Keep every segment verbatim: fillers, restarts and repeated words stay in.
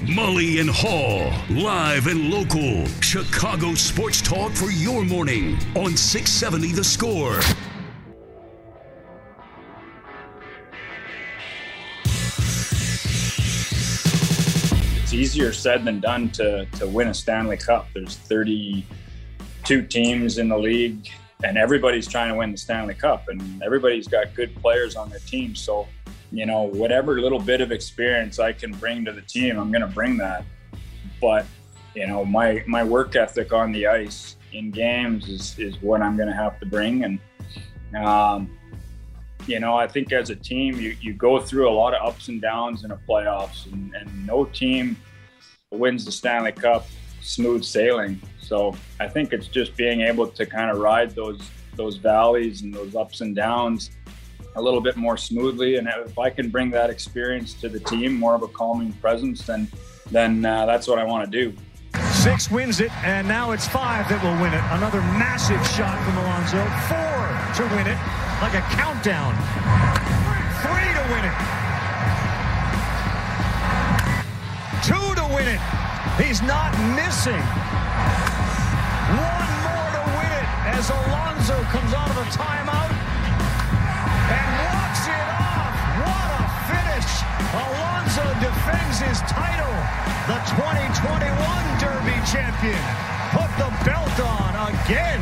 Mully and Haw, live and local. Chicago sports talk for your morning on six seventy The Score. It's easier said than done to, to win a Stanley Cup. There's thirty-two teams in the league, and everybody's trying to win the Stanley Cup, and everybody's got good players on their team. So, you know, whatever little bit of experience I can bring to the team, I'm going to bring that. But, you know, my, my work ethic on the ice in games is, is what I'm going to have to bring. And, um, you know, I think as a team, you, you go through a lot of ups and downs in the playoffs, and, and no team wins the Stanley Cup smooth sailing. So I think it's just being able to kind of ride those those valleys and those ups and downs a little bit more smoothly. And if I can bring that experience to the team, more of a calming presence, then then uh, that's what I want to do. Six wins it, and now it's five that will win it. Another massive shot from Alonso. Four to win it, like a countdown. Three to win it. Two to win it. He's not missing. One more to win it as Alonso comes out of a timeout and walks it off. What a finish. Alonso defends his title. The twenty twenty-one Derby champion put the belt on again.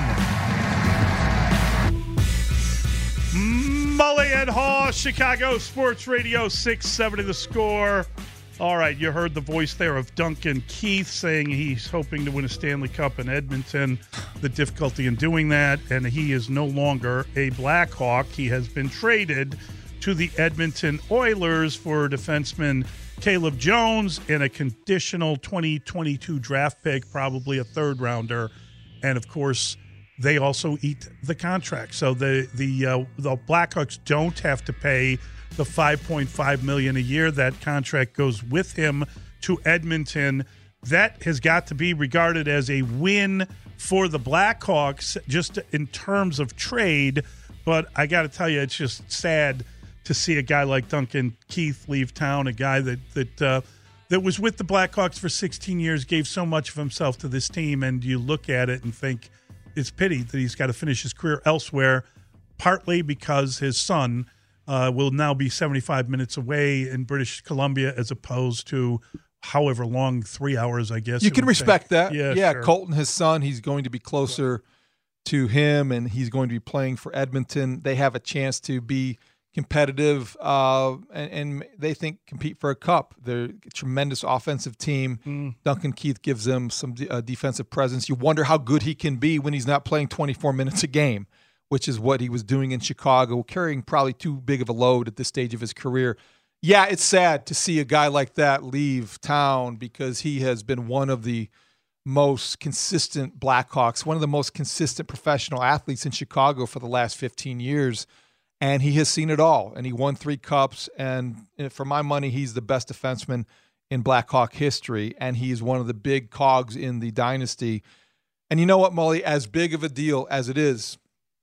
Mully and Haw, Chicago Sports Radio, six seventy The Score. All right, you heard the voice there of Duncan Keith saying he's hoping to win a Stanley Cup in Edmonton, the difficulty in doing that, and he is no longer a Blackhawk. He has been traded to the Edmonton Oilers for defenseman Caleb Jones and a conditional twenty twenty-two draft pick, probably a third-rounder. And, of course, they also eat the contract. So the, the, uh, the Blackhawks don't have to pay the five point five million dollars a year. That contract goes with him to Edmonton. That has got to be regarded as a win for the Blackhawks just in terms of trade. But I got to tell you, it's just sad to see a guy like Duncan Keith leave town, a guy that that uh, that was with the Blackhawks for sixteen years, gave so much of himself to this team, and you look at it and think it's pity that he's got to finish his career elsewhere, partly because his son Uh, will now be seventy-five minutes away in British Columbia as opposed to however long, three hours, I guess. You can respect take. that. Yeah, yeah sure. Colton, his son, he's going to be closer to him, and he's going to be playing for Edmonton. They have a chance to be competitive uh, and, and they think compete for a cup. They're a tremendous offensive team. Mm. Duncan Keith gives them some uh, defensive presence. You wonder how good he can be when he's not playing twenty-four minutes a game, which is what he was doing in Chicago, carrying probably too big of a load at this stage of his career. Yeah, it's sad to see a guy like that leave town because he has been one of the most consistent Blackhawks, one of the most consistent professional athletes in Chicago for the last fifteen years, and he has seen it all, and he won three cups, and for my money, he's the best defenseman in Blackhawk history, and he's one of the big cogs in the dynasty. And you know what, Mully, as big of a deal as it is,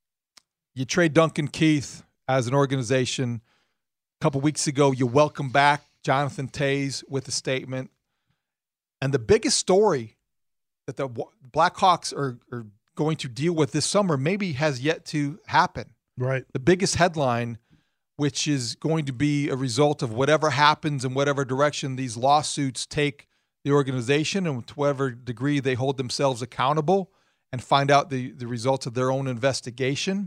you trade Duncan Keith as an organization. A couple weeks ago, you welcome back Jonathan Toews with a statement. And the biggest story that the Blackhawks are, are going to deal with this summer maybe has yet to happen. Right. The biggest headline, which is going to be a result of whatever happens in whatever direction these lawsuits take the organization and to whatever degree they hold themselves accountable and find out the, the results of their own investigation.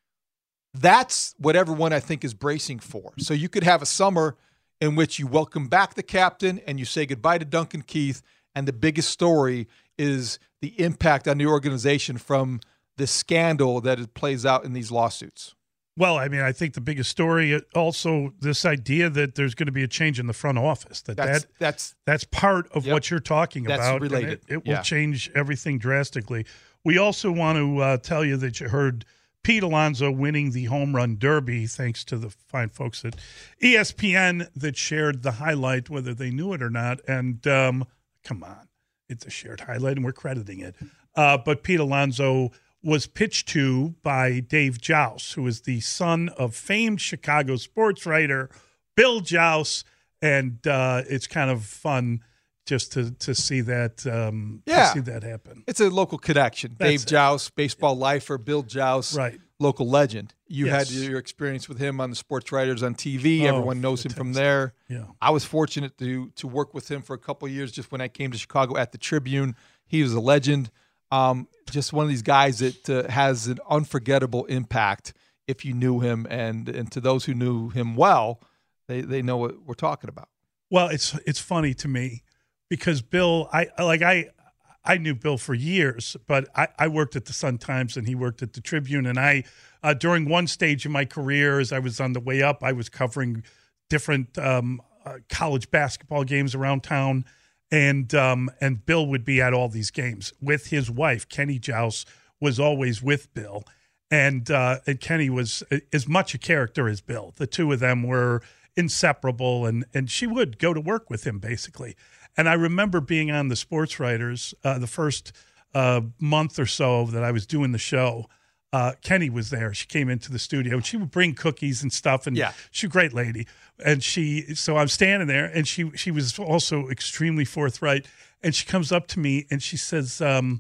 That's what everyone, I think, is bracing for. So you could have a summer in which you welcome back the captain and you say goodbye to Duncan Keith, and the biggest story is the impact on the organization from the scandal that it plays out in these lawsuits. Well, I mean, I think the biggest story also this idea that there's going to be a change in the front office. That that's that, that's, that's part of yep, what you're talking that's about. Related. And it, it yeah. will change everything drastically. We also want to uh, tell you that you heard Pete Alonso winning the home run derby, thanks to the fine folks at E S P N that shared the highlight, whether they knew it or not. And um, come on, it's a shared highlight, and we're crediting it. Uh, but Pete Alonso was pitched to by Dave Jauss, who is the son of famed Chicago sports writer Bill Jauss, and uh, it's kind of fun just to to see that um, Yeah. to see that happen. It's a local connection. That's Dave it. Joust, baseball lifer, Bill Joust, Right. local legend. You Yes. had your experience with him on the Sports Writers on T V. Oh, Everyone knows him from there. Yeah. I was fortunate to to work with him for a couple of years just when I came to Chicago at the Tribune. He was a legend. Um, just one of these guys that uh, has an unforgettable impact if you knew him, and and to those who knew him well, they they know what we're talking about. Well, it's it's funny to me because Bill, I like I I knew Bill for years, but I, I worked at the Sun-Times and he worked at the Tribune, and I uh, during one stage of my career, as I was on the way up, I was covering different um, uh, college basketball games around town, and um, and Bill would be at all these games with his wife. Kenny Joust was always with Bill. And, uh, and Kenny was as much a character as Bill. The two of them were inseparable, and, and she would go to work with him, basically. And I remember being on the Sports Writers uh, the first uh, month or so that I was doing the show. Uh, Kenny was there. She came into the studio. She would bring cookies and stuff, and yeah. she's a great lady. And she, so I'm standing there, and she she was also extremely forthright. And she comes up to me, and she says, um,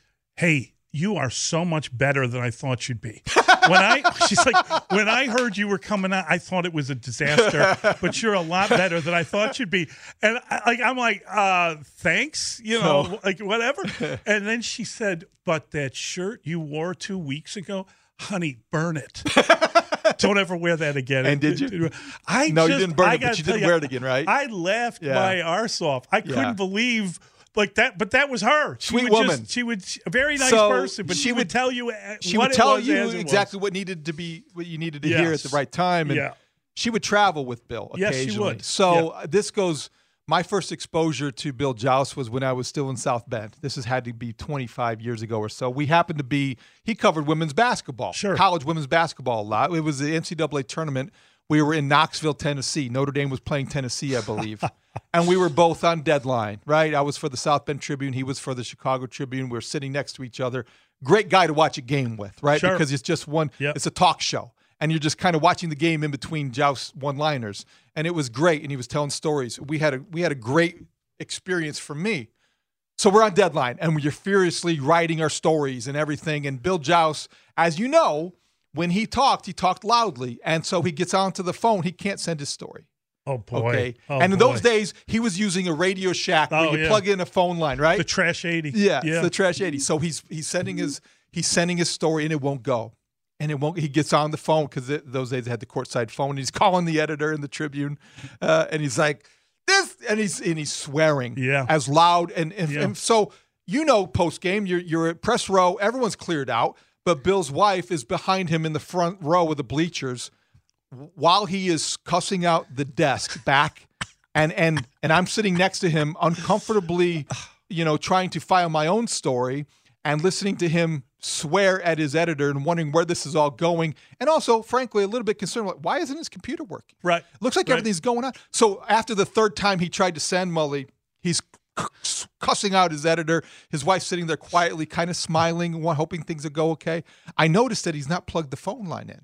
hey, you are so much better than I thought you'd be. When I, she's like, when I heard you were coming out, I thought it was a disaster, but you're a lot better than I thought you'd be. And I, like, I'm like, uh, thanks, you know, No. like whatever. And then she said, but that shirt you wore two weeks ago, honey, burn it. Don't ever wear that again. And did you? I no, just, you didn't burn I it, but you tell didn't wear it again, right? I laughed Yeah. my arse off. I couldn't Yeah. believe. Like that, but that was her. She Sweet would woman. Just, she would a very nice So person, but she she would, would- tell you. uh, She what would tell it was you as it exactly was. what needed to be, what you needed to hear at Yes. the right time. And Yeah. she would travel with Bill Yes, she occasionally. would. So Yeah. uh, this goes. My first exposure to Bill Joust was when I was still in South Bend. This has had to be twenty-five years ago or so. We happened to be. He covered women's basketball, Sure. college women's basketball a lot. It was the N C double A tournament. We were in Knoxville, Tennessee. Notre Dame was playing Tennessee, I believe. And we were both on deadline, right? I was for the South Bend Tribune. He was for the Chicago Tribune. We were sitting next to each other. Great guy to watch a game with, right? Sure. Because it's just one, Yep. it's a talk show. And you're just kind of watching the game in between Joust's one-liners. And it was great. And he was telling stories. We had a we had a great experience for me. So we're on deadline, and we're furiously writing our stories and everything. And Bill Joust, as you know, when he talked, he talked loudly. And so he gets onto the phone. He can't send his story. Oh boy! Okay. Oh, and in boy. those days, he was using a Radio Shack where Oh, you yeah. plug in a phone line, right? the trash eighty. yeah, yeah. it's the Trash eighty. So he's he's sending his he's sending his story, and it won't go. And it won't. He gets on the phone because those days they had the courtside phone. And he's calling the editor in the Tribune, uh, and he's like, "This," and he's and he's swearing, Yeah. as loud. And and, Yeah. and so you know, post game, you're you're at press row. Everyone's cleared out, but Bill's wife is behind him in the front row of the bleachers, while he is cussing out the desk back, and and and I'm sitting next to him, uncomfortably, you know, trying to file my own story and listening to him swear at his editor and wondering where this is all going, and also, frankly, a little bit concerned, like, why isn't his computer working? Right. Looks like Right. everything's going on. So after the third time he tried to send Mully, he's cussing out his editor. His wife's sitting there quietly, kind of smiling, hoping things will go okay. I noticed that he's not plugged the phone line in.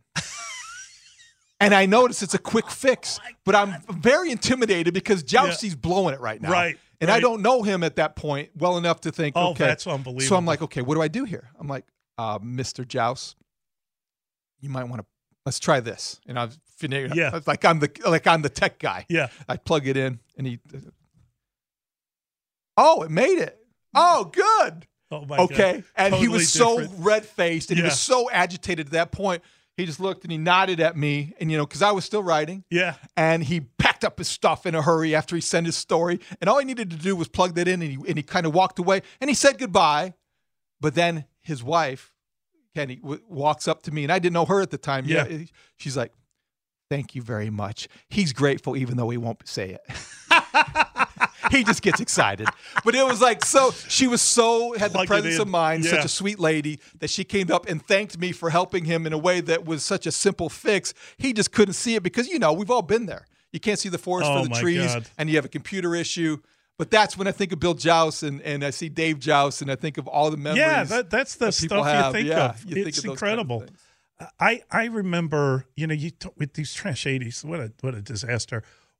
And I notice it's a quick fix, but I'm very intimidated because Jousty's blowing it right now. Right, And I right. don't know him at that point well enough to think, Oh, okay. that's unbelievable. So I'm like, okay, what do I do here? I'm like, uh, Mister Joust, you might want to, let's try this. And I was Yeah. like I'm the like I'm the tech guy. Yeah. I plug it in and he, oh, it made it. Oh, good. Oh my Okay. God. And he Totally was so different. red-faced and he Yeah. was so agitated at that point. He just looked and he nodded at me, and you know, because I was still writing. Yeah. And he packed up his stuff in a hurry after he sent his story, and all he needed to do was plug that in, and he and he kind of walked away, and he said goodbye. But then his wife, Kenny, w- walks up to me, and I didn't know her at the time. Yeah. Yeah, she's like, "Thank you very much." He's grateful, even though he won't say it. He just gets excited. But it was like, so she was so, had the Plug it presence in. of mind, Yeah. such a sweet lady, that she came up and thanked me for helping him in a way that was such a simple fix. He just couldn't see it because, you know, we've all been there. You can't see the forest Oh, for the my trees, God. and you have a computer issue. But that's when I think of Bill Joust, and, and I see Dave Joust, and I think of all the memories. Yeah, that, that's the that people stuff have. you think Yeah, of. you think It's of those incredible. kind of things. I, I remember, you know, you t- with these trash eighties, what a what a disaster.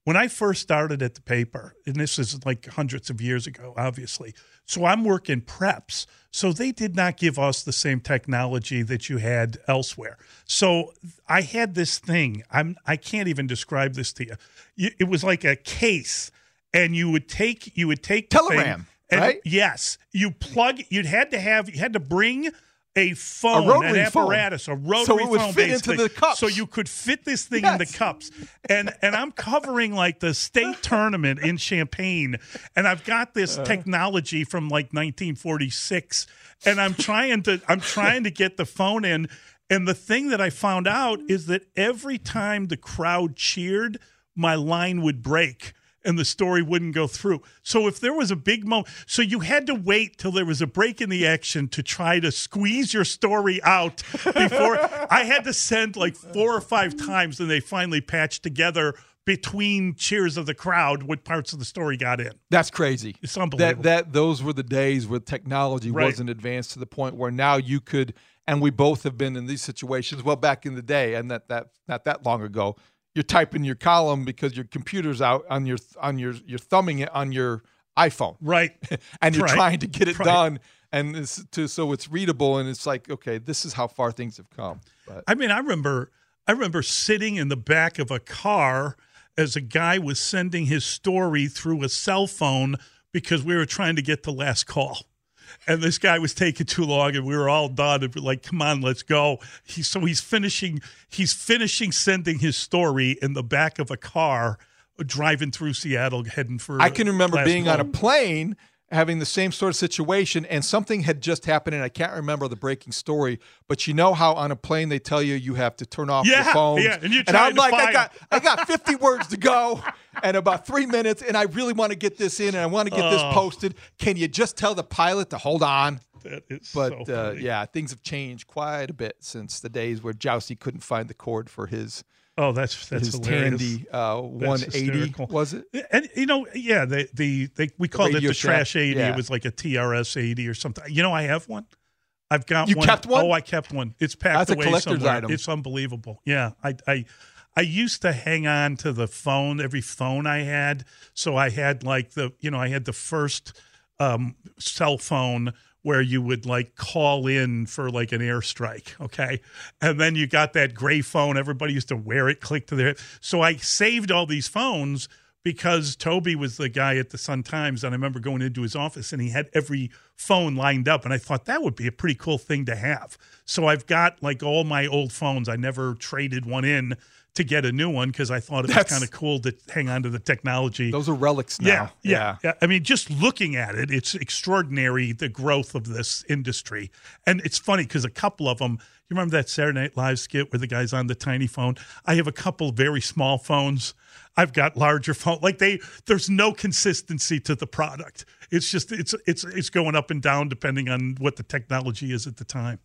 when I first started at the paper, and this is like hundreds of years ago, obviously, so I'm working preps. So they did not give us the same technology that you had elsewhere. So I had this thing. I'm I can't even describe this to you. It was like a case, and you would take you would take the Telegram, thing, and right? Yes, you plug. You'd had to have you had to bring a phone, a rotary an apparatus, phone. a rotary so it would phone, fit basically. into the cups. So you could fit this thing yes. in the cups. And and I'm covering like the state tournament in Champaign, and I've got this uh. technology from like nineteen forty-six, and I'm trying to I'm trying to get the phone in. And the thing that I found out is that every time the crowd cheered, my line would break and the story wouldn't go through. So if there was a big moment, so you had to wait till there was a break in the action to try to squeeze your story out before I had to send like four or five times, and they finally patched together between cheers of the crowd what parts of the story got in. That's crazy. It's unbelievable. That that those were the days where technology Right. wasn't advanced to the point where now you could, and we both have been in these situations. Well, back in the day, and that that not that long ago, you're typing your column because your computer's out on your on your you're thumbing it on your iPhone, Right. and you're Right. trying to get it Right. done, and it's to so it's readable, and it's like, okay, this is how far things have come. But I mean, I remember I remember sitting in the back of a car as a guy was sending his story through a cell phone because we were trying to get the last call. And this guy was taking too long, and we were all done. And we're like, "Come on, let's go." He, so he's finishing. He's finishing sending his story in the back of a car, driving through Seattle, heading for. I can remember last being call. on a plane, having the same sort of situation, and something had just happened, and I can't remember the breaking story. But you know how on a plane they tell you you have to turn off Yeah, your phone, yeah, and you're and I'm trying to like, I find- got, I got fifty words to go, and about three minutes, and I really want to get this in, and I want to get this Oh. posted. Can you just tell the pilot to hold on? That is But so uh, funny. yeah, things have changed quite a bit since the days where Jousty couldn't find the cord for his Oh, that's that's his hilarious. Tandy uh, one eighty, hysterical. was it? And you know, yeah, the the they, we called it Radio the Shack, Trash eighty. yeah. It was like a T R S eighty or something. You know, I have one. I've got You one. kept one? Oh, I kept one. It's packed That's a away collector's somewhere. item. It's unbelievable. Yeah, I I I used to hang on to the phone, every phone I had. So I had like the you know I had the first um, cell phone where you would like call in for like an airstrike, okay? And then you got that gray phone. Everybody used to wear it, click to their. So I saved all these phones because Toby was the guy at the Sun-Times, and I remember going into his office, and he had every phone lined up, and I thought that would be a pretty cool thing to have. So I've got like all my old phones. I never traded one in to get a new one because I thought it was That's- kind of cool to hang on to the technology. Those are relics now. Yeah, yeah, yeah. I mean, just looking at it, it's extraordinary, the growth of this industry. And it's funny because a couple of them, you remember that Saturday Night Live skit where the guy's on the tiny phone? I have a couple very small phones. I've got larger phones. Like they, there's no consistency to the product. It's just, it's, it's, it's going up and down depending on what the technology is at the time.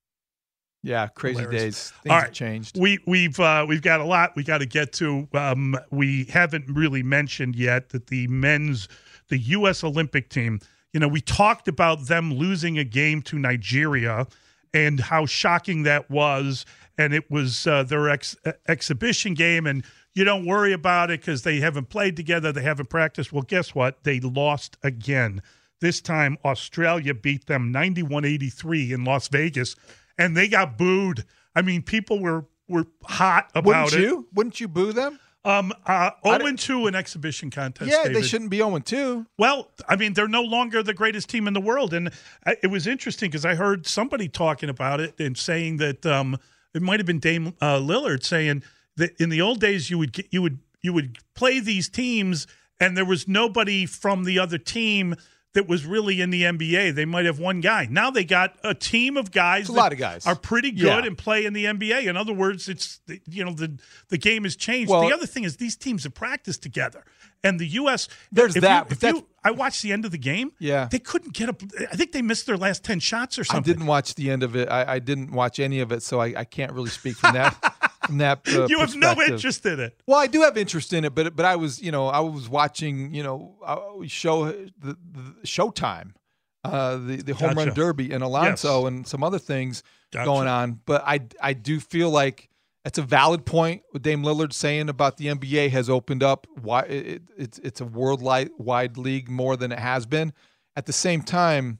Yeah, crazy Hilarious. days. Things All have right. changed. We we've uh, we've got a lot we got to get to. Um, we haven't really mentioned yet that the men's, the U S Olympic team. You know, we talked about them losing a game to Nigeria and how shocking that was, and it was uh, their ex- exhibition game. And you don't worry about it because they haven't played together, they haven't practiced. Well, guess what? They lost again. This time, Australia beat them ninety-one eighty-three in Las Vegas. And they got booed. I mean, people were were hot about Wouldn't it. you? Wouldn't you boo them? Um, uh, I oh and two in exhibition contest. Yeah, David. they shouldn't be oh and two. Well, I mean, they're no longer the greatest team in the world, and I, it was interesting because I heard somebody talking about it and saying that um, it might have been Dame uh, Lillard saying that in the old days you would get, you would you would play these teams and there was nobody from the other team that was really in the N B A. They might have one guy. Now they got a team of guys. It's a that lot of guys. are pretty good Yeah. and play in the N B A. In other words, it's you know the the game has changed. Well- the other thing is these teams have practiced together, and the U S There's if that, You, but if that's- you, I watched the end of the game. Yeah. they couldn't get up. I think they missed their last ten shots or I something. didn't watch the end of it. I, I didn't watch any of it, so I, I can't really speak from that. from that uh, You have no perspective. interest in it. Well, I do have interest in it, but but I was you know I was watching you know I always show the, the Showtime, uh, the the home run Gotcha. derby and Alonso Yes. and some other things Gotcha. going on. But I I do feel like It's a valid point what Dame Lillard saying about the N B A has opened up. Why it, it's it's a worldwide league more than it has been. At the same time,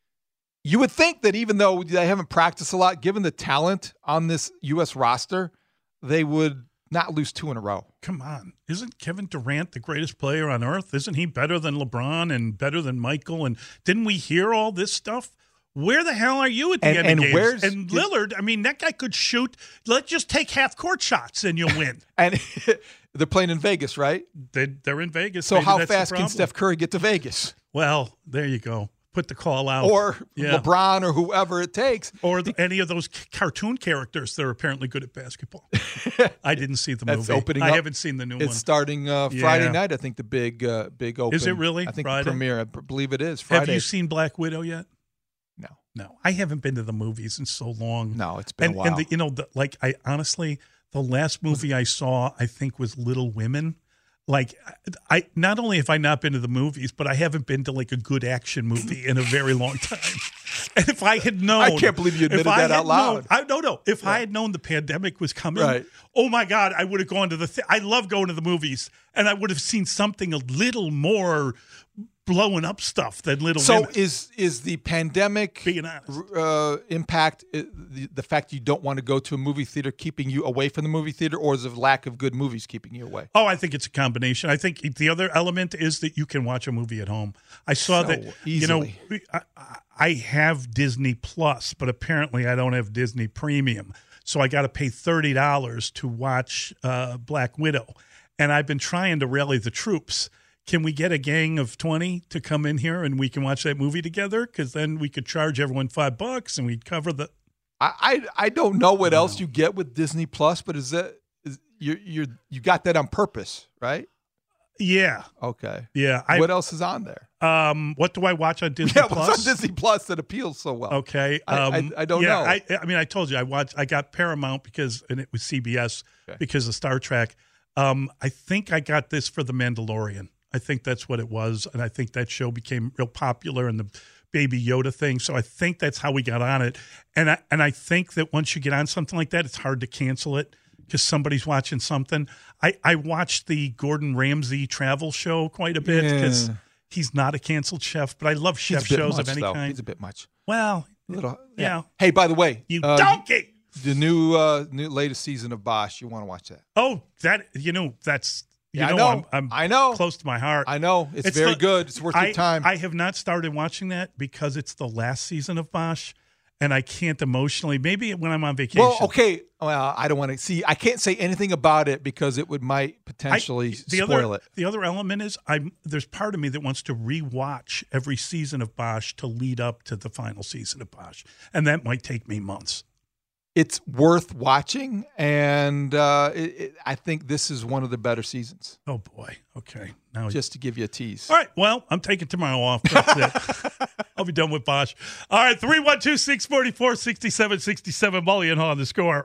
you would think that even though they haven't practiced a lot, given the talent on this U S roster, they would not lose two in a row. Come on. Isn't Kevin Durant the greatest player on earth? Isn't he better than LeBron and better than Michael? And didn't we hear all this stuff? Where the hell are you at the and, end and of games? Where's, and Lillard, I mean, that guy could shoot. Let's just take half-court shots and you'll win. And they're playing in Vegas, right? They, they're in Vegas. So Maybe how that's fast can Steph Curry get to Vegas? Well, there you go. Put the call out. Or yeah. LeBron or whoever it takes. Or the, any of those c- cartoon characters that are apparently good at basketball. I didn't see the That's movie. Opening I up. haven't seen the new it's one. It's starting uh, yeah. Friday night, I think, the big uh, big open. Is it really? I think Friday? the premiere, I believe it is Friday. Have you seen Black Widow yet? No. No. I haven't been to the movies in so long. No, it's been and, a while. And, the, you know, the, like, I honestly, the last movie I saw, I think, was Little Women. Like, I not only have I not been to the movies, but I haven't been to like a good action movie in a very long time. And if I had known, I can't believe you admitted that out loud. Known, I no no. If yeah. I had known the pandemic was coming, right. oh my God, I would have gone to the. Th- I love going to the movies, and I would have seen something a little more blowing up stuff than Little so Women. So is is the pandemic being honest uh, impact uh, the, the fact you don't want to go to a movie theater keeping you away from the movie theater, or is it lack of good movies keeping you away? Oh, I think it's a combination. I think the other element is that you can watch a movie at home. I saw so that easily. you know I, I have Disney Plus, but apparently I don't have Disney Premium, so I got to pay thirty dollars to watch uh, Black Widow, and I've been trying to rally the troops. Can we get a gang of twenty to come in here and we can watch that movie together? Because then we could charge everyone five bucks and we'd cover the. I I, I don't know what else you get with Disney Plus, but is that is you you you got that on purpose, right? Yeah. Okay. Yeah. I, what else is on there? Um, what do I watch on Disney yeah, Plus? What's on Disney Plus that appeals so well? Okay. I, um, I, I don't yeah, know. I, I mean, I told you I watched. I got Paramount because, and it was C B S okay. because of Star Trek. Um, I think I got this for The Mandalorian. I think that's what it was, and I think that show became real popular and the Baby Yoda thing. So I think that's how we got on it. And I and I think that once you get on something like that, it's hard to cancel it because somebody's watching something. I, I watched the Gordon Ramsay travel show quite a bit because yeah. he's not a canceled chef, but I love chef shows much, of any though. kind. He's a bit much. Well, a little. Yeah. yeah. Hey, by the way, you uh, donkey. The new uh, new latest season of Bosch. You want to watch that? Oh, that you know that's. You yeah, know, I know. I'm, I'm I know. Close to my heart. I know. It's, it's very the, good. It's worth I, your time. I have not started watching that because it's the last season of Bosch, and I can't emotionally. Maybe when I'm on vacation. Well, okay. Well, I don't want to see. I can't say anything about it because it would might potentially I, the spoil other, it. The other element is, I'm there's part of me that wants to rewatch every season of Bosch to lead up to the final season of Bosch, and that might take me months. It's worth watching, and uh, it, it, I think this is one of the better seasons. Oh boy! Okay, now just to give you a tease. All right. Well, I'm taking tomorrow off. That's it. I'll be done with Bosch. All right. three one two, six four four, six seven six seven. Mully and Haw on the score.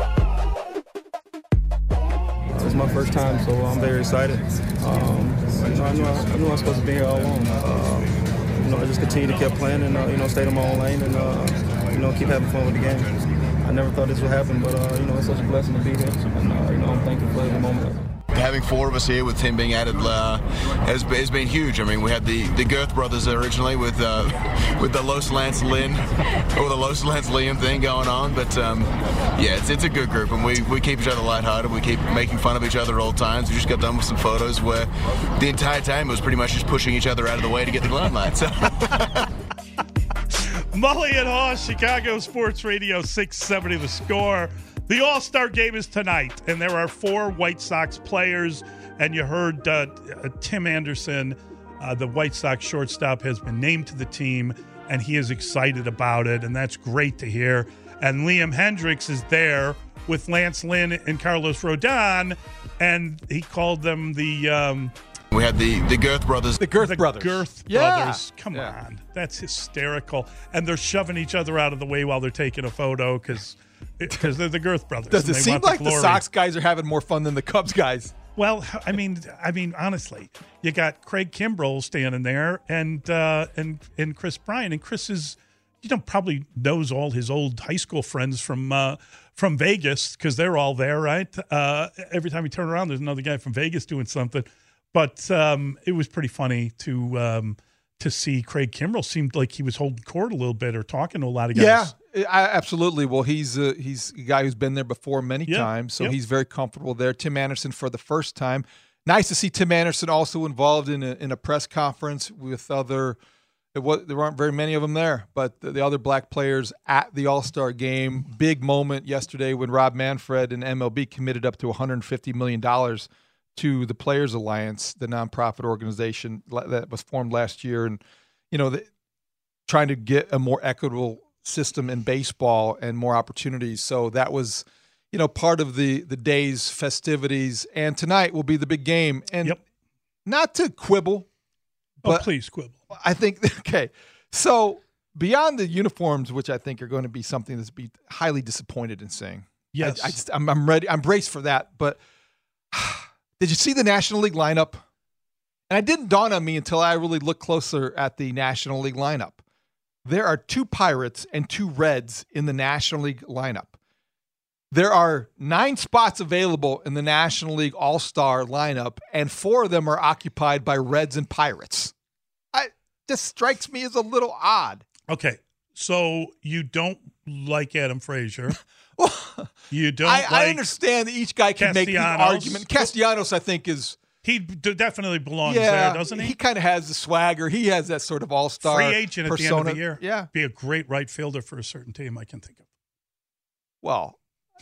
It's my first time, so I'm very excited. Um, you know, I knew I, I knew I was supposed to be here all along. Uh, you know, I just continue to keep playing and uh, you know, stay in my own lane and uh, you know, keep having fun with the game. I never thought this would happen, but uh, you know, it's such a blessing to be here, and uh, you know, I'm thankful for every moment. Having four of us here with him being added uh, has, has been huge. I mean, we had the, the Girth brothers originally with uh, with the Los Lance Lynn or the Los Lance Liam thing going on, but um, yeah, it's it's a good group, and we, we keep each other lighthearted. We keep making fun of each other at all times. We just got done with some photos where the entire time was pretty much just pushing each other out of the way to get the limelight. So. Mully and Haw, Chicago Sports Radio six seventy The Score. The All-Star Game is tonight, and there are four White Sox players. And you heard uh, uh, Tim Anderson, uh, the White Sox shortstop, has been named to the team, and he is excited about it, and that's great to hear. And Liam Hendriks is there with Lance Lynn and Carlos Rodon, and he called them the... Um, We had the, the Girth brothers. The Girth the brothers. Girth yeah. brothers. Come yeah. on. That's hysterical. And they're shoving each other out of the way while they're taking a photo because they're the Girth brothers. Does it seem like the, the Sox guys are having more fun than the Cubs guys? Well, I mean, I mean, honestly, you got Craig Kimbrell standing there and uh, and and Chris Bryant, and Chris is you know, probably knows all his old high school friends from uh, from Vegas because they're all there, right? Uh, every time you turn around, there's another guy from Vegas doing something. But um, it was pretty funny to um, to see Craig Kimbrell. Seemed like he was holding court a little bit or talking to a lot of guys. Yeah, I, absolutely. Well, he's a, he's a guy who's been there before many Yep. times, so Yep. he's very comfortable there. Tim Anderson for the first time. Nice to see Tim Anderson also involved in a, in a press conference with other – It was, there weren't very many of them there, but the, the other black players at the All-Star game. Big moment yesterday when Rob Manfred and M L B committed up to one hundred fifty million dollars to the Players Alliance, the nonprofit organization that was formed last year, and you know, the, trying to get a more equitable system in baseball and more opportunities. So that was, you know, part of the the day's festivities. And tonight will be the big game. And Yep. not to quibble, Oh, but please quibble. I think, okay, so beyond the uniforms, which I think are going to be something that's be highly disappointed in seeing. Yes. I, I just, I'm, I'm ready. I'm braced for that. But did you see the National League lineup? And it didn't dawn on me until I really looked closer at the National League lineup. There are two Pirates and two Reds in the National League lineup. There are nine spots available in the National League All-Star lineup, and four of them are occupied by Reds and Pirates. I, this strikes me as a little odd. Okay, so you don't like Adam Frazier. Well, You don't I, like I understand that each guy can make the Castellanos. argument. Castellanos, I think, is He d- definitely belongs yeah, there, doesn't he? He kind of has the swagger. He has that sort of all-star Free agent at persona. the end of the year. Yeah. Be a great right fielder for a certain team I can think of. Well,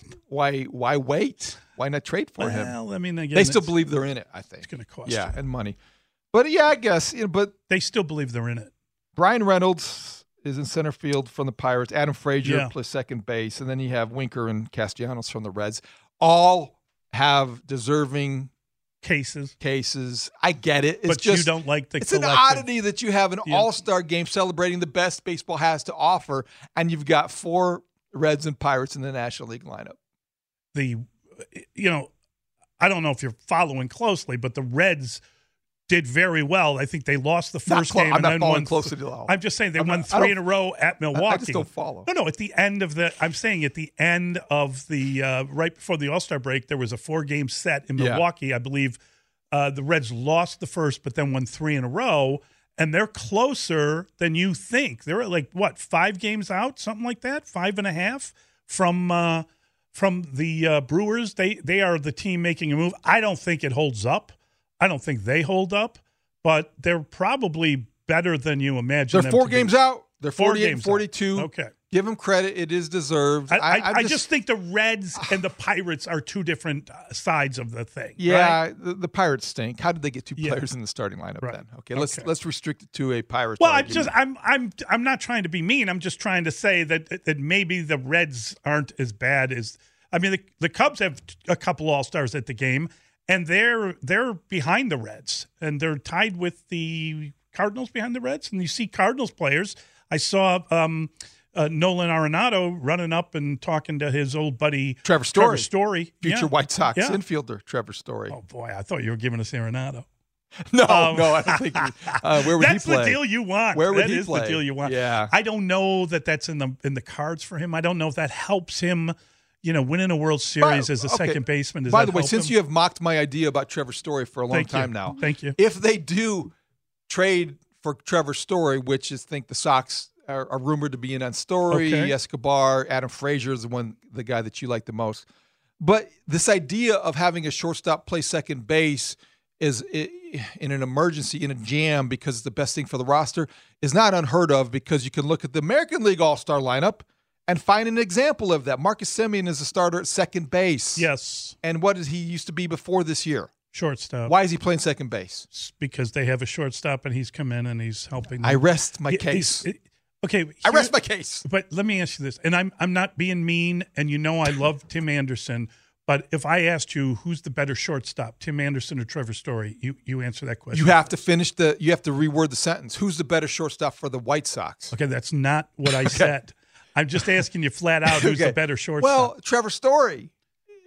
why why wait? Why not trade for him? Well, I mean, again, They still it's- believe they're in it, I think. It's going to cost Yeah, you. and money. But yeah, I guess. You know, but They still believe they're in it. Brian Reynolds is in center field from the Pirates. Adam Frazier Yeah. plays second base. And then you have Winker and Castellanos from the Reds. All have deserving Cases. cases. I get it. It's But just, you don't like the It's an collective. oddity that you have an Yeah. all-star game celebrating the best baseball has to offer, and you've got four Reds and Pirates in the National League lineup. The, you know, I don't know if you're following closely, but the Reds did very well. I think they lost the Not first clo- game I'm and not then following won. closely at all. I'm just saying they I'm won not- I three don't- in a row at Milwaukee. I just don't follow. No, no. At the end of the, I'm saying at the end of the uh, right before the All-Star break, there was a four-game set in Yeah. Milwaukee. I believe uh, the Reds lost the first, but then won three in a row, and they're closer than you think. They're at like what, five games out, something like that, five and a half from uh, from the uh, Brewers. They they are the team making a move. I don't think it holds up. I don't think they hold up, but they're probably better than you imagine. They're them four to be. games out. They're Four forty-eight and games out. forty-two. Okay. Give them credit. It is deserved. I, I, I'm I just think the Reds and the Pirates are two different uh, sides of the thing. Yeah, right? the, the Pirates stink. How did they get two Yeah. players in the starting lineup Right. then? Okay, let's Okay. let's restrict it to a Pirates. Well, I'm argument. just I'm I'm I'm not trying to be mean. I'm just trying to say that that maybe the Reds aren't as bad as I mean the the Cubs have a couple All-Stars at the game and they're they're behind the Reds and they're tied with the Cardinals behind the Reds, and you see Cardinals players. I saw um, uh, Nolan Arenado running up and talking to his old buddy Trevor Story. Trevor Story, future Yeah. White Sox Yeah. infielder Trevor Story. Oh boy, I thought you were giving us Arenado. no, um, no, I don't think. He, uh, where would That's he play? the deal you want. Where would That he is play? the deal you want. Yeah. I don't know that that's in the in the cards for him. I don't know if that helps him, you know, winning a World Series By- as a okay. second baseman. Does By that the way, help since him? you have mocked my idea about Trevor Story for a long Thank you. time now, Thank you. if they do trade for Trevor Story, which is think the Sox are, are rumored to be in on Story, Okay. Escobar, Adam Frazier is the one, the guy that you like the most. But this idea of having a shortstop play second base is i- in an emergency, in a jam, because it's the best thing for the roster, is not unheard of, because you can look at the American League All-Star lineup and find an example of that. Marcus Semien is a starter at second base. Yes, And what did he used to be before this year? shortstop. Why is he playing second base? It's because they have a shortstop and he's come in and he's helping. I them. rest my Yeah, case. he's- it- okay, I here- rest my case. But let me ask you this, and I'm I'm not being mean, and you know I love Tim Anderson. But if I asked you who's the better shortstop, Tim Anderson or Trevor Story, you you answer that question. You have to finish the. You have to reword the sentence. Who's the better shortstop for the White Sox? Okay, that's not what I said. I'm just asking you flat out who's Okay. the better shortstop. Well, Trevor Story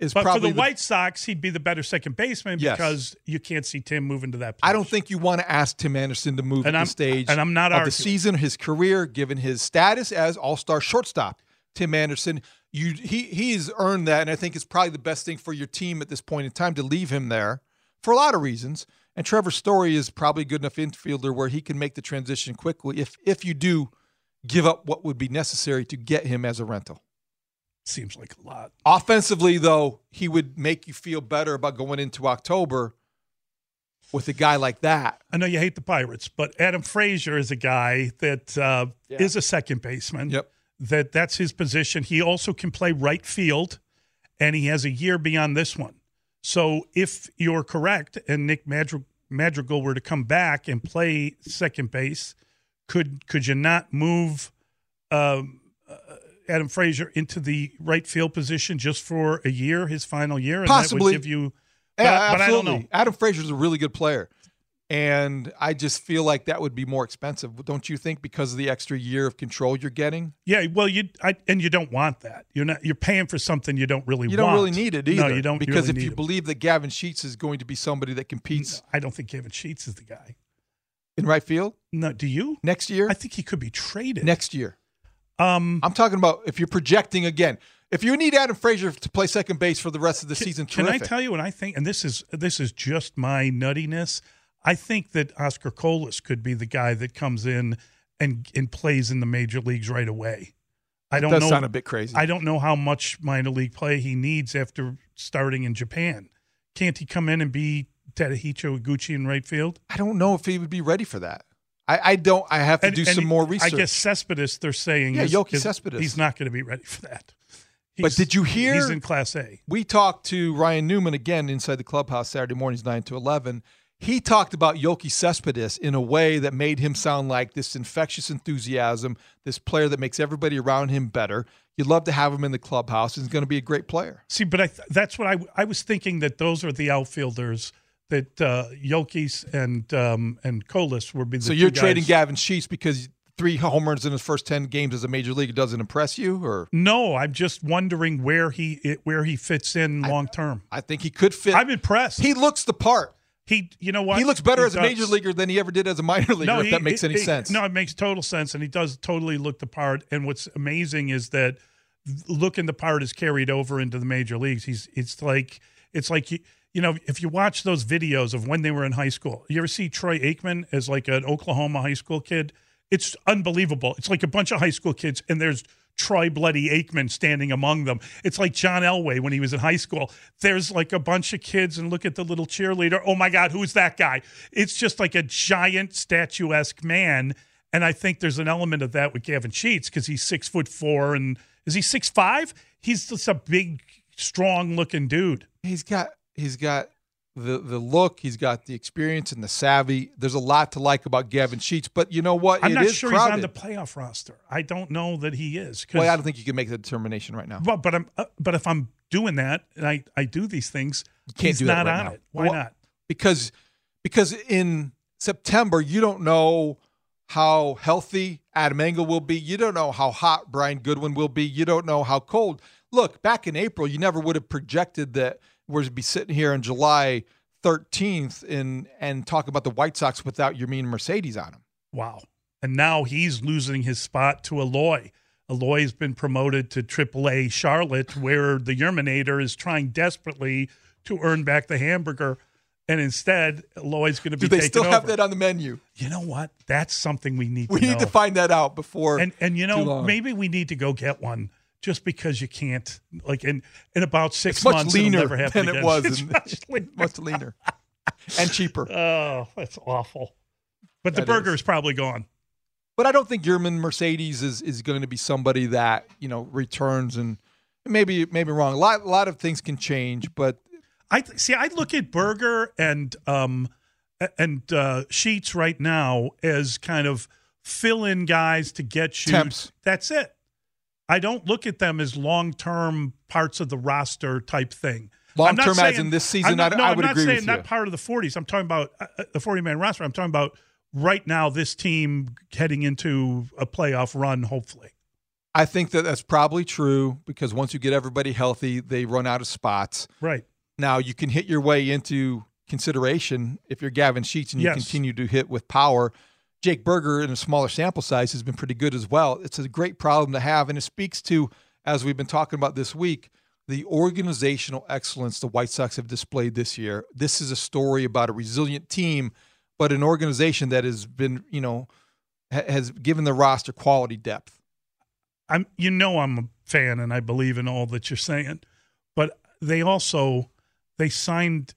is but probably for the, the White Sox, he'd be the better second baseman Yes. because you can't see Tim moving to that position. I don't think you want to ask Tim Anderson to move And at I'm- the stage and I'm not of arguing. the season, his career, given his status as all-star shortstop. Tim Anderson, you he he's earned that, and I think it's probably the best thing for your team at this point in time to leave him there for a lot of reasons. And Trevor Story is probably a good enough infielder where he can make the transition quickly if if you do give up what would be necessary to get him as a rental. Seems like a lot. Offensively, though, he would make you feel better about going into October with a guy like that. I know you hate the Pirates, but Adam Frazier is a guy that uh, Yeah. is a second baseman. Yep. That that's his position. He also can play right field, and he has a year beyond this one. So if you're correct and Nick Madrig- Madrigal were to come back and play second base, could could you not move um, uh, Adam Frazier into the right field position just for a year, his final year? And Possibly. That would give you, but, Yeah, I- but I don't absolutely. know. Adam Frazier's a really good player. And I just feel like that would be more expensive. Don't you think, because of the extra year of control you're getting? Yeah, well, you I, and you don't want that. You're not. You're paying for something you don't really. You want. don't really need it either. No, you don't. Because really if need you it. believe that Gavin Sheets is going to be somebody that competes I don't think Kevin Sheets is the guy. in right field No, do you? next year, I think he could be traded next year. Um, I'm talking about if you're projecting again. If you need Adam Frazier to play second base for the rest of the can, season, can terrific. I tell you what I think? And this is this is just my nuttiness. I think that Oscar Colas could be the guy that comes in and and plays in the major leagues right away. I It don't does know. sound a bit crazy. I don't know how much minor league play he needs after starting in Japan. Can't he come in and be Tadahito Iguchi in right field? I don't know if he would be ready for that. I, I don't. I have to And- do and some he- more research. I guess Cespedes, they're saying, Yeah, is, Yoki is- Cespedes. he's not going to be ready for that. But He's- did you hear- He's in Class A. We talked to Ryan Newman again inside the clubhouse Saturday mornings, nine to eleven. He talked about Yoki Cespedes in a way that made him sound like this infectious enthusiasm, this player that makes everybody around him better. You'd love to have him in the clubhouse. He's going to be a great player. See, but I th- that's what I I was thinking, that those are the outfielders that uh, Yokis and um, and Colas would be the So two you're guys. trading Gavin Sheets because three homers in his first ten games as a major league doesn't impress you? Or No, I'm just wondering where he it, where he fits in long term. I think he could fit. I'm impressed. He looks the part. He, you know what? He looks better He as a does. major leaguer than he ever did as a minor leaguer, if he- that makes it- any it- sense. No, it makes total sense, and he does totally look the part. And what's amazing is that looking the part is carried over into the major leagues. He's it's like it's like you, you know, if you watch those videos of when they were in high school, you ever see Troy Aikman as like an Oklahoma high school kid? It's unbelievable. It's like a bunch of high school kids, and there's Troy Bloody Aikman standing among them. It's like John Elway when he was in high school. There's like a bunch of kids, and look at the little cheerleader. Oh my God, who's that guy? It's just like a giant statuesque man. And I think there's an element of that with Gavin Sheets because he's six foot four, and is he six five? He's just a big, strong looking dude. He's got he's got the the look, he's got the experience and the savvy. There's a lot to like about Gavin Sheets, but you know what? I'm It not is sure crowded. he's on the playoff roster. I don't know that he is. 'cause- Well, I don't think you can make the determination right now. But but I'm uh, but if I'm doing that and I, I do these things, Can't he's do that not right on now. it. Why Well, not? Because because in September you don't know how healthy Adam Engel will be. You don't know how hot Brian Goodwin will be. You don't know how cold. Look, back in April, you never would have projected that we're to be sitting here on July thirteenth and and talk about the White Sox without Yermin Mercedes on them. Wow. And now he's losing his spot to Eloy. Eloy's been promoted to triple A Charlotte, where the Yerminator is trying desperately to earn back the hamburger. And instead, Eloy's going to be Do they taken still have over. that on the menu? You know what? That's something we need We to need know. to find that out before. and and you too know, long. maybe we need to go get one just because you can't. Like in, in about six It's much months, it'll leaner never happen than it again. was. It's in- much leaner. much leaner and cheaper. Oh, that's awful. But the That burger is. is probably gone. But I don't think Yermin Mercedes is, is going to be somebody that, you know, returns and maybe maybe wrong. A lot, a lot of things can change, but I th- see. I look at Berger and um and uh, Sheets right now as kind of fill-in guys to get you. Temps. That's it. I don't look at them as long-term parts of the roster type thing. I'm not long-term as saying- in this season, I'm not, I, no, I I'm would not agree saying with not you. part of the forties. I'm talking about uh, the forty-man roster. I'm talking about right now this team heading into a playoff run, hopefully. I think that that's probably true because once you get everybody healthy, they run out of spots. Right. Now, you can hit your way into consideration if you're Gavin Sheets and you Yes. continue to hit with power. Jake Berger, in a smaller sample size, has been pretty good as well. It's a great problem to have, and it speaks to, as we've been talking about this week, the organizational excellence the White Sox have displayed this year. This is a story about a resilient team, but an organization that has been, you know, ha- has given the roster quality depth. I'm, you know, I'm a fan and I believe in all that you're saying, but they also, they signed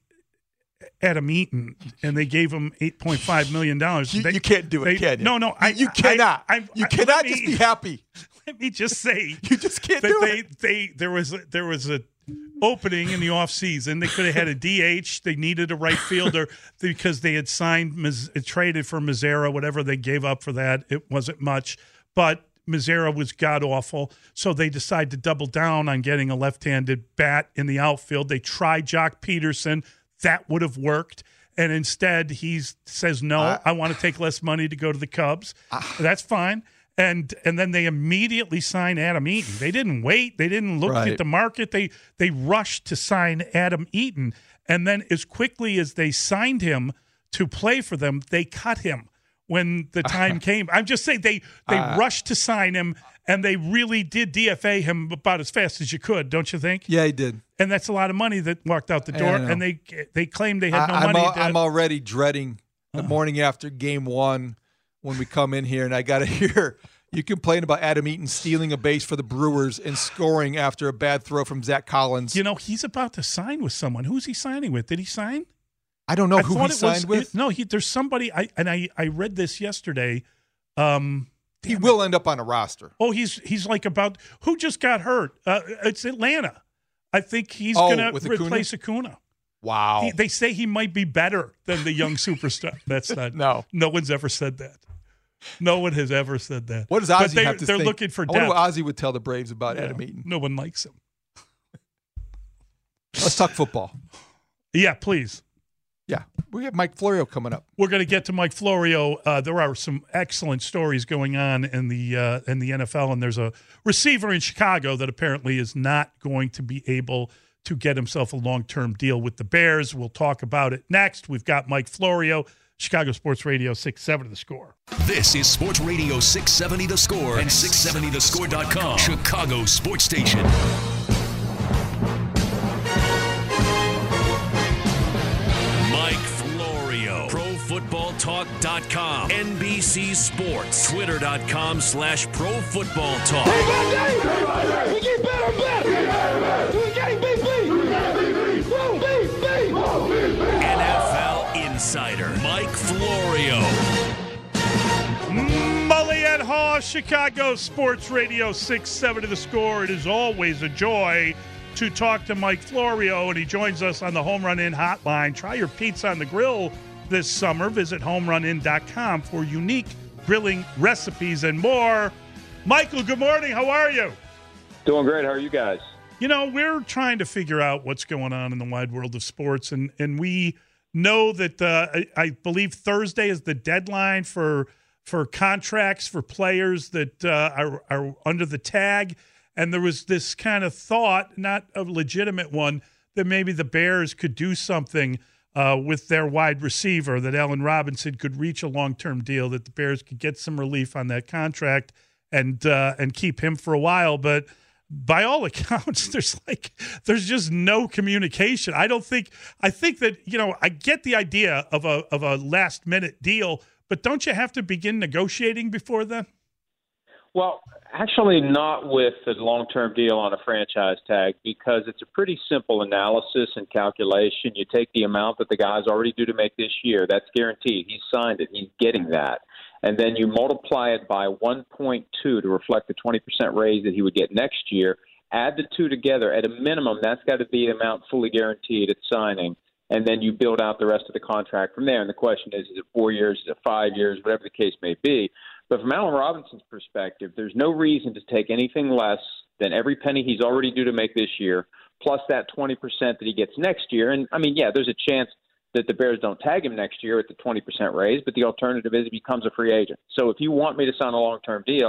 Adam Eaton and they gave him eight point five million dollars. You, They- you can't do it, they- can you? No, no. I, you cannot. I, I, you I- cannot let just me- be happy. Let me just say, You just can't that do they, it. they there was a, there was a opening in the offseason. They could have had a D H. They needed a right fielder because they had signed Miz, traded for Mazzara. Whatever they gave up for that, it wasn't much, but Mazzara was god awful. So they decided to double down on getting a left-handed bat in the outfield. They tried Jock Peterson. That would have worked. And instead, he says, no, Uh, I want to take less money to go to the Cubs. Uh, That's fine. And and then they immediately sign Adam Eaton. They didn't wait. They didn't look Right. at the market. They they rushed to sign Adam Eaton. And then as quickly as they signed him to play for them, they cut him when the time came. I'm just saying they, they Uh, rushed to sign him, and they really did D F A him about as fast as you could, don't you think? Yeah, he did. And that's a lot of money that walked out the I door, know. and they they claimed they had no I, I'm, money. al- to, I'm already dreading the morning after game one when we come in here and I got to hear you complain about Adam Eaton stealing a base for the Brewers and scoring after a bad throw from Zach Collins. you know, he's about to sign with someone. Who's he signing with? Did he sign? I don't know I who thought he it signed was, with. No, he, there's somebody, I and I, I read this yesterday. Um, He damn will end up on a roster. Oh, he's he's like about who just got hurt? Uh, it's Atlanta. I think he's Oh, going to with Acuna? replace Acuna. Wow. He, they say he might be better than the young superstar. That's not. No. no one's ever said that. No one has ever said that. What does But Ozzy they, have to They're think? looking for I wonder depth. what Ozzy would tell the Braves about Yeah, Adam Eaton. no one likes him. Let's talk football. Yeah, please. Yeah, we have Mike Florio coming up. We're going to get to Mike Florio. Uh, there are some excellent stories going on in the uh, in the N F L, and there's a receiver in Chicago that apparently is not going to be able to get himself a long-term deal with the Bears. We'll talk about it next. We've got Mike Florio, Chicago Sports Radio six seventy The Score. This is Sports Radio six seventy The Score and six seventy the score dot com, Chicago Sports Station. Mike Florio, Pro Football Talk dot com, N B C Sports, Twitter dot com slash Pro Football Talk. We get better and better. We getting beat, beat. Whoa, beat, beat. N F L Insider, Mike Florio. Mully and Haw, Chicago Sports Radio six seventy The Score. It is always a joy to talk to Mike Florio, and he joins us on the Home Run Inn hotline. Try your pizza on the grill this summer. Visit home run inn dot com for unique grilling recipes and more. Michael, good morning. How are you? Doing great. How are you guys? You know, we're trying to figure out what's going on in the wide world of sports, and, and we know that uh, I, I believe Thursday is the deadline for for contracts for players that uh, are, are under the tag. And there was this kind of thought, not a legitimate one, that maybe the Bears could do something uh, with their wide receiver, that Allen Robinson could reach a long-term deal, that the Bears could get some relief on that contract and uh, and keep him for a while. But by all accounts, there's like there's just no communication. I don't think I think that, you know, I get the idea of a of a last-minute deal, but don't you have to begin negotiating before then? Well, actually not with a long-term deal on a franchise tag, because it's a pretty simple analysis and calculation. You take the amount that the guy's already due to make this year. That's guaranteed. He's signed it. He's getting that. And then you multiply it by one point two to reflect the twenty percent raise that he would get next year. Add the two together. At a minimum, that's got to be the amount fully guaranteed at signing. And then you build out the rest of the contract from there. And the question is, is it four years? Is it five years? Whatever the case may be. But from Allen Robinson's perspective, there's no reason to take anything less than every penny he's already due to make this year, plus that twenty percent that he gets next year. And, I mean, yeah, there's a chance that the Bears don't tag him next year at the twenty percent raise, but the alternative is he becomes a free agent. So if you want me to sign a long-term deal,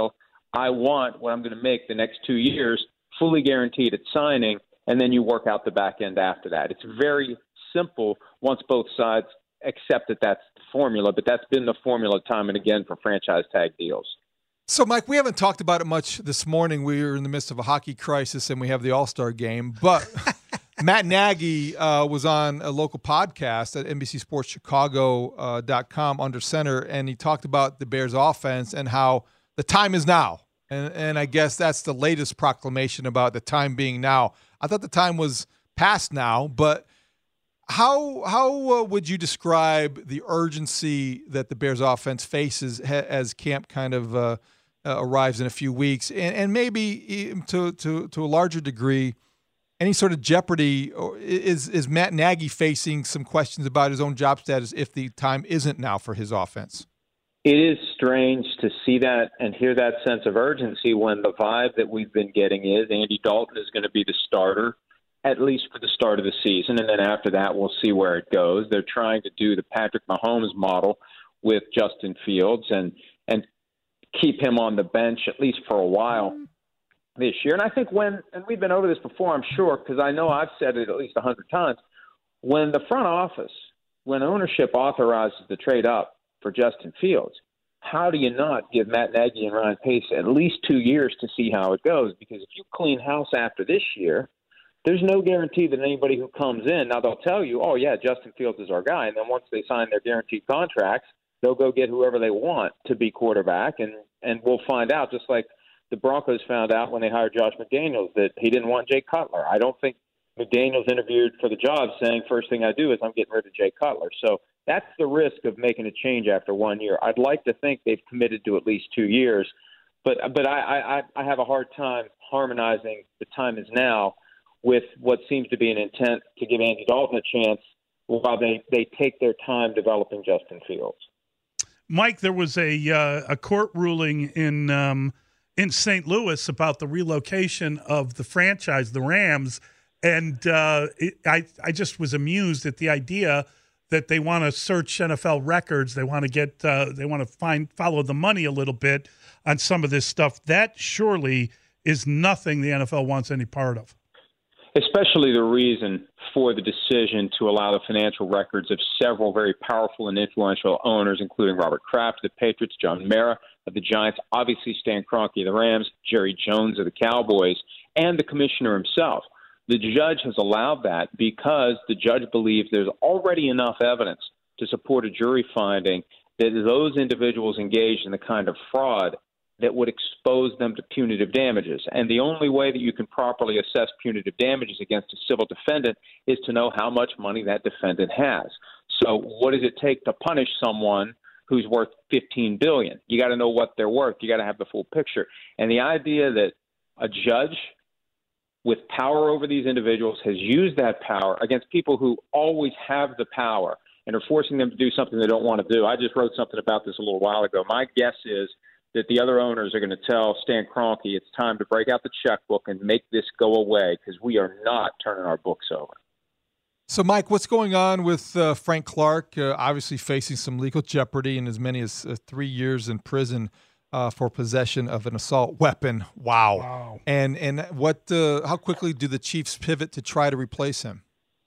I want what I'm going to make the next two years fully guaranteed at signing, and then you work out the back end after that. It's very simple once both sides accept that that's the formula, but that's been the formula time and again for franchise tag deals. So, Mike, we haven't talked about it much this morning. We are in the midst of a hockey crisis, and we have the All-Star game. But Matt Nagy uh, was on a local podcast at N B C Sports Chicago dot com under center, and he talked about the Bears' offense and how the time is now. And, and I guess that's the latest proclamation about the time being now. I thought the time was past now, but how how uh, would you describe the urgency that the Bears' offense faces ha- as camp kind of uh, – Uh, arrives in a few weeks, and, and maybe to, to to a larger degree, any sort of jeopardy, or is is Matt Nagy facing some questions about his own job status if the time isn't now for his offense? It is strange to see that and hear that sense of urgency when the vibe that we've been getting is Andy Dalton is going to be the starter, at least for the start of the season, and then after that we'll see where it goes. They're trying to do the Patrick Mahomes model with Justin Fields and and keep him on the bench at least for a while this year. And I think when, and we've been over this before, I'm sure, because I know I've said it at least a hundred times, when the front office, when ownership authorizes the trade up for Justin Fields, how do you not give Matt Nagy and Ryan Pace at least two years to see how it goes? Because if you clean house after this year, there's no guarantee that anybody who comes in, now they'll tell you, oh yeah, Justin Fields is our guy. And then once they sign their guaranteed contracts, they'll go get whoever they want to be quarterback, and, and we'll find out, just like the Broncos found out when they hired Josh McDaniels that he didn't want Jay Cutler. I don't think McDaniels interviewed for the job saying, first thing I do is I'm getting rid of Jay Cutler. So that's the risk of making a change after one year. I'd like to think they've committed to at least two years, but but I, I, I have a hard time harmonizing the time is now with what seems to be an intent to give Andy Dalton a chance while they, they take their time developing Justin Fields. Mike, there was a uh, a court ruling in um, in Saint Louis about the relocation of the franchise, the Rams, and uh, it, I I just was amused at the idea that they want to search N F L records, they want to get uh, they want to find follow the money a little bit on some of this stuff. That surely is nothing the N F L wants any part of. Especially the reason for the decision to allow the financial records of several very powerful and influential owners, including Robert Kraft of the Patriots, John Mara of the Giants, obviously Stan Kroenke of the Rams, Jerry Jones of the Cowboys, and the commissioner himself. The judge has allowed that because the judge believes there's already enough evidence to support a jury finding that those individuals engaged in the kind of fraud that would expose them to punitive damages. And the only way that you can properly assess punitive damages against a civil defendant is to know how much money that defendant has. So what does it take to punish someone who's worth fifteen billion dollars? You got to know what they're worth. You got to have the full picture. And the idea that a judge with power over these individuals has used that power against people who always have the power and are forcing them to do something they don't want to do. I just wrote something about this a little while ago. My guess is that the other owners are going to tell Stan Kroenke it's time to break out the checkbook and make this go away because we are not turning our books over. So, Mike, what's going on with uh, Frank Clark, uh, obviously facing some legal jeopardy and as many as uh, three years in prison uh, for possession of an assault weapon? Wow. wow. And and what? Uh, how quickly do the Chiefs pivot to try to replace him?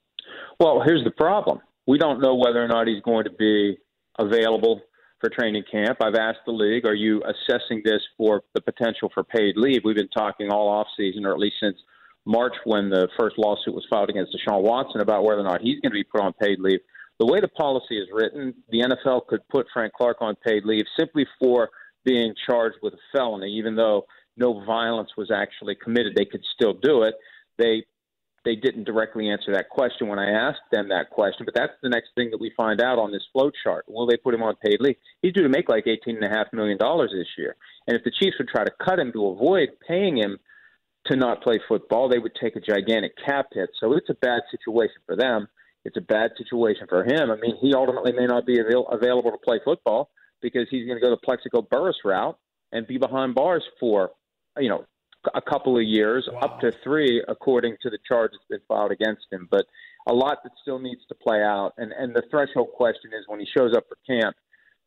Well, here's the problem. We don't know whether or not he's going to be available for training camp. I've asked the league, are you assessing this for the potential for paid leave? We've been talking all offseason, or at least since March when the first lawsuit was filed against Deshaun Watson about whether or not he's going to be put on paid leave. The way the policy is written, the N F L could put Frank Clark on paid leave simply for being charged with a felony, even though no violence was actually committed. They could still do it. They They didn't directly answer that question when I asked them that question, but that's the next thing that we find out on this flow chart. Will they put him on paid leave? He's due to make like eighteen point five million dollars this year. And if the Chiefs would try to cut him to avoid paying him to not play football, they would take a gigantic cap hit. So it's a bad situation for them. It's a bad situation for him. I mean, he ultimately may not be avail- available to play football because he's going to go the Plexico Burris route and be behind bars for, you know, a couple of years, wow. up to three, according to the charge that's been filed against him. But a lot that still needs to play out. And, and the threshold question is when he shows up for camp,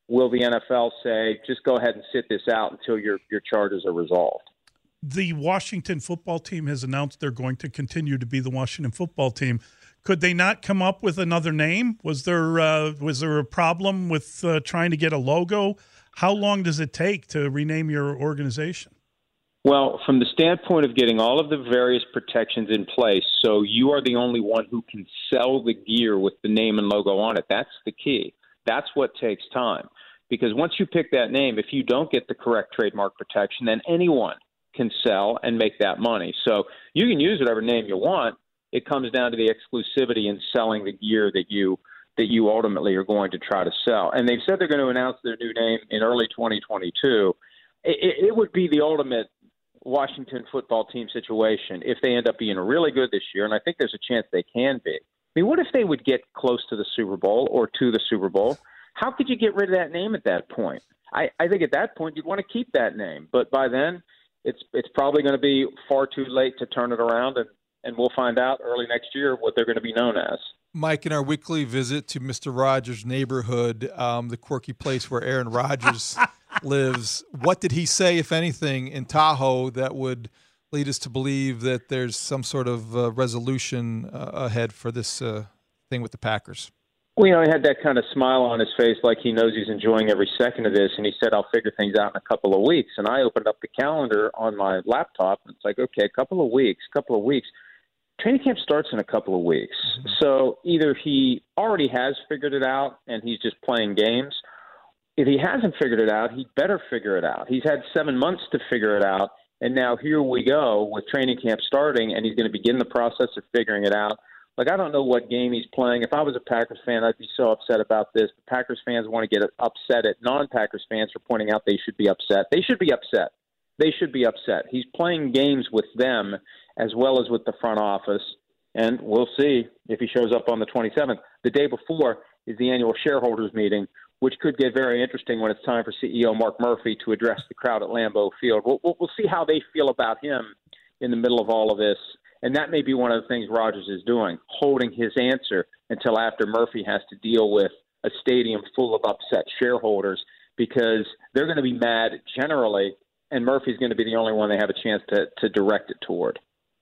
will the N F L say, just go ahead and sit this out until your, your charges are resolved? The Washington football team has announced they're going to continue to be the Washington football team. Could they not come up with another name? Was there uh, was there a problem with uh, trying to get a logo? How long does it take to rename your organization? Well, from the standpoint of getting all of the various protections in place, so you are the only one who can sell the gear with the name and logo on it. That's the key. That's what takes time. Because once you pick that name, if you don't get the correct trademark protection, then anyone can sell and make that money. So you can use whatever name you want. It comes down to the exclusivity in selling the gear that you that you ultimately are going to try to sell. And they've said they're going to announce their new name in early twenty twenty-two. It, it would be the ultimate Washington football team situation if they end up being really good this year, and I think there's a chance they can be. I mean, what if they would get close to the Super Bowl or to the Super Bowl? How could you get rid of that name at that point? I, I think at that point you'd want to keep that name, but by then it's it's probably going to be far too late to turn it around, and, and we'll find out early next year what they're going to be known as. Mike, in our weekly visit to Mister Rogers' neighborhood, um, the quirky place where Aaron Rodgers lives, what did he say, if anything, in Tahoe that would lead us to believe that there's some sort of uh, resolution uh, ahead for this uh, thing with the Packers? Well, you know, he had that kind of smile on his face like he knows he's enjoying every second of this, and he said, I'll figure things out in a couple of weeks. And I opened up the calendar on my laptop, and it's like, okay, a couple of weeks, a couple of weeks. Training camp starts in a couple of weeks. Mm-hmm. So either he already has figured it out and he's just playing games. If he hasn't figured it out, he'd better figure it out. He's had seven months to figure it out, and now here we go with training camp starting, and he's going to begin the process of figuring it out. Like, I don't know what game he's playing. If I was a Packers fan, I'd be so upset about this. The Packers fans want to get upset at non-Packers fans for pointing out they should be upset. They should be upset. They should be upset. He's playing games with them as well as with the front office, and we'll see if he shows up on the twenty-seventh. The day before is the annual shareholders meeting, which could get very interesting when it's time for C E O Mark Murphy to address the crowd at Lambeau Field. We'll, we'll, we'll see how they feel about him in the middle of all of this, and that may be one of the things Rodgers is doing, holding his answer until after Murphy has to deal with a stadium full of upset shareholders, because they're going to be mad generally, and Murphy's going to be the only one they have a chance to, to direct it toward.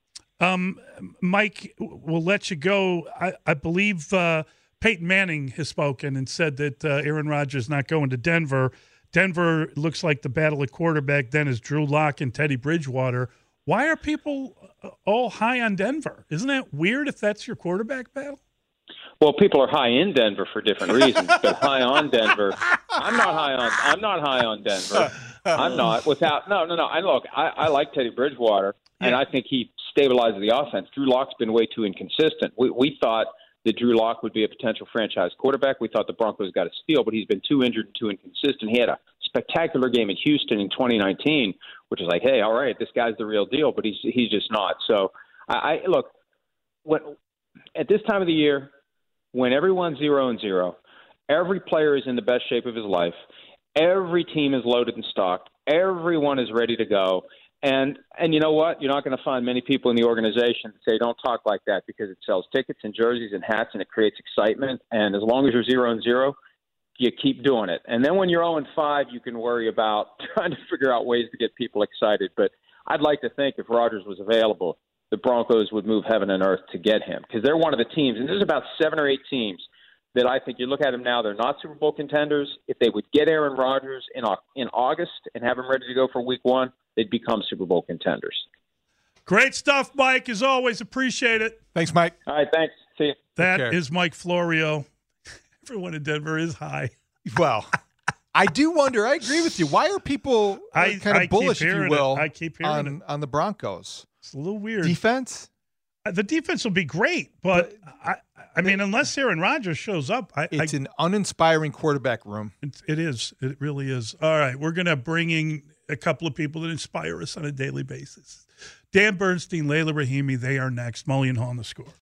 Um, Mike, we'll let you go. I, I believe uh, Peyton Manning has spoken and said that uh, Aaron Rodgers is not going to Denver. Denver looks like the battle at quarterback then is Drew Lock and Teddy Bridgewater. Why are people all high on Denver? Isn't that weird if that's your quarterback battle? Well, people are high in Denver for different reasons, but high on Denver. I'm not high on. I'm not high on Denver. I'm not. Without no, no, no. I look. I, I like Teddy Bridgewater, yeah. and I think he stabilizes the offense. Drew Lock's been way too inconsistent. We we thought that Drew Lock would be a potential franchise quarterback. We thought the Broncos got a steal, but he's been too injured and too inconsistent. He had a spectacular game in Houston in twenty nineteen, which is like, hey, all right, this guy's the real deal, but he's he's just not. So I, I look when at this time of the year, when everyone's zero and zero, every player is in the best shape of his life. Every team is loaded and stocked. Everyone is ready to go. And and you know what? You're not going to find many people in the organization that say don't talk like that, because it sells tickets and jerseys and hats and it creates excitement. And as long as you're zero and zero, you keep doing it. And then when you're oh and five, you can worry about trying to figure out ways to get people excited. But I'd like to think if Rodgers was available, the Broncos would move heaven and earth to get him, because they're one of the teams, and there's about seven or eight teams that I think you look at them now, they're not Super Bowl contenders. If they would get Aaron Rodgers in in August and have him ready to go for week one, they'd become Super Bowl contenders. Great stuff, Mike. As always, appreciate it. Thanks, Mike. All right, thanks. See you. That is Mike Florio. Everyone in Denver is high. Well, I do wonder, I agree with you. Why are people I, kind of I bullish, if you will, I keep hearing on, it. on the Broncos? It's a little weird. Defense? The defense will be great, but, but I, I mean, unless Aaron Rodgers shows up, I, it's I, an uninspiring quarterback room. It, it is. It really is. All right, we're going to bring in a couple of people that inspire us on a daily basis. Dan Bernstein, Layla Rahimi, they are next. Mully and Haugh on The Score.